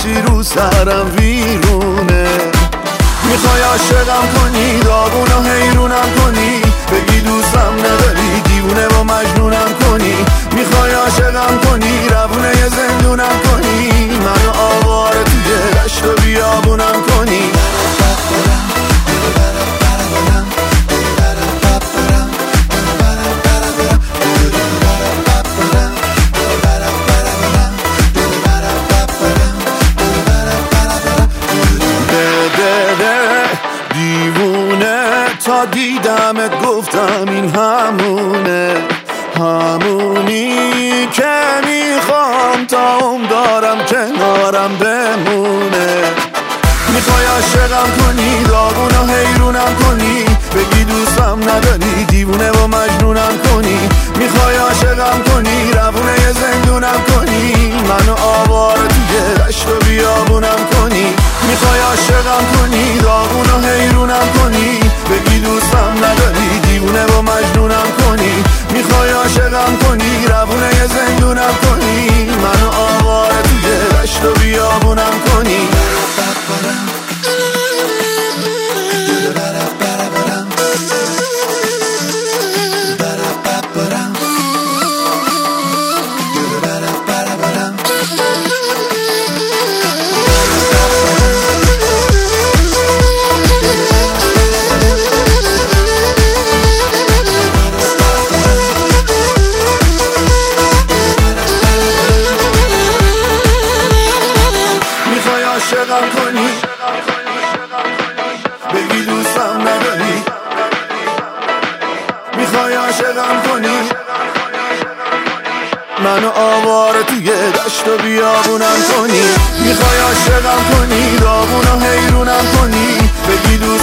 هرچی رو سرم ویرونه. میخوای عاشقم کنی، داغون و حیرونم کنی، بگی دوستم نداری، دیوونه و مجنونم کنی. میخوای عاشقم کنی، روونه ی زندونم کنی، منو آواره توی دشت و بیابونم کنی. تا دیدمت گفتم این همونه، همونی که میخوام تا دارم کنارم بمونه. میخوای عاشقم کنی، داغون و حیرونم کنی، بگی دوستم نداری، دیوونه و مجنونم کنی. میخوای عاشقم کنی، روونه ی زندونم کنی، منو آواره توی دشت و بیابونم کنی. میخوای عاشقم کنی، داغون و حیرونم کنی، بگی دوستم نداری، دیوونه و مجنونم کنی. میخوای عاشقم کنی، روونه ی زندونم کنی، منو آواره توی دشت و بیابونم کنی. عاشقم کنی، بگی دوستم نداری، میخوای عاشقم کنی، منو آواره توی دشت و بیابونم کنی. میخوای عاشقم کنی، داغون و حیرونم کنی، بگی